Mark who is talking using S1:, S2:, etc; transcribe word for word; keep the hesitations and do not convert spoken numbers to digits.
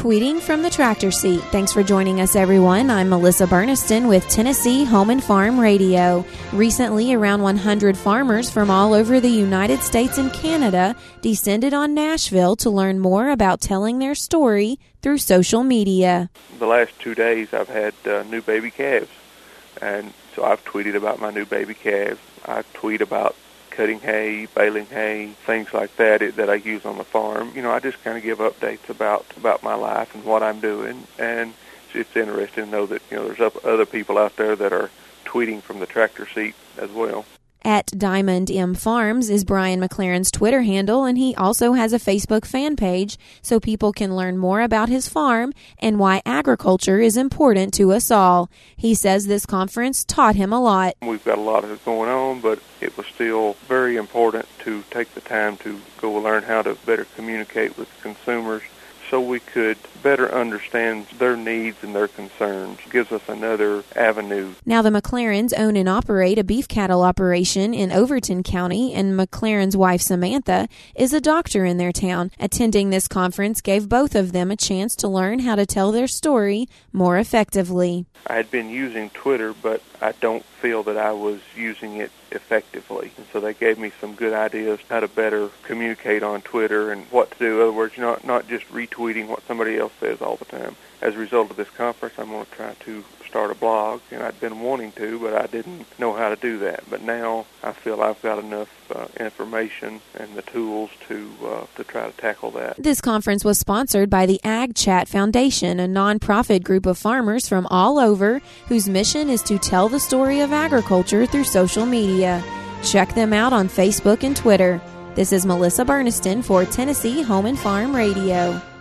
S1: Tweeting from the Tractor Seat. Thanks for joining us, everyone. I'm Melissa Berniston with Tennessee Home and Farm Radio. Recently, around one hundred farmers from all over the United States and Canada descended on Nashville to learn more about telling their story through social media.
S2: The last two days, I've had uh, new baby calves, and so I've tweeted about my new baby calves. I tweet about cutting hay, baling hay, things like that that I use on the farm. You know, I just kind of give updates about, about my life and what I'm doing, and it's interesting to know that, you know, there's other people out there that are tweeting from the tractor seat as well.
S1: At Diamond M Farms is Brian McLaren's Twitter handle, and he also has a Facebook fan page so people can learn more about his farm and why agriculture is important to us all. He says this conference taught him a lot.
S2: We've got a lot of it going on, but it was still very important to take the time to go learn how to better communicate with consumers so we could better understand their needs and their concerns. It gives us another avenue.
S1: Now, the McLarens own and operate a beef cattle operation in Overton County, and McLaren's wife, Samantha, is a doctor in their town. Attending this conference gave both of them a chance to learn how to tell their story more effectively.
S2: I had been using Twitter, but I don't feel that I was using it effectively. And so they gave me some good ideas how to better communicate on Twitter and what to do. In other words, not, not just retweeting what somebody else says all the time. As a result of this conference, I'm going to try to start a blog, and I'd been wanting to, but I didn't know how to do that. But now I feel I've got enough uh, information and the tools to uh, to try to tackle that.
S1: This conference was sponsored by the Ag Chat Foundation, a nonprofit group of farmers from all over whose mission is to tell the story of agriculture through social media. Check them out on Facebook and Twitter. This is Melissa Berniston for Tennessee Home and Farm Radio.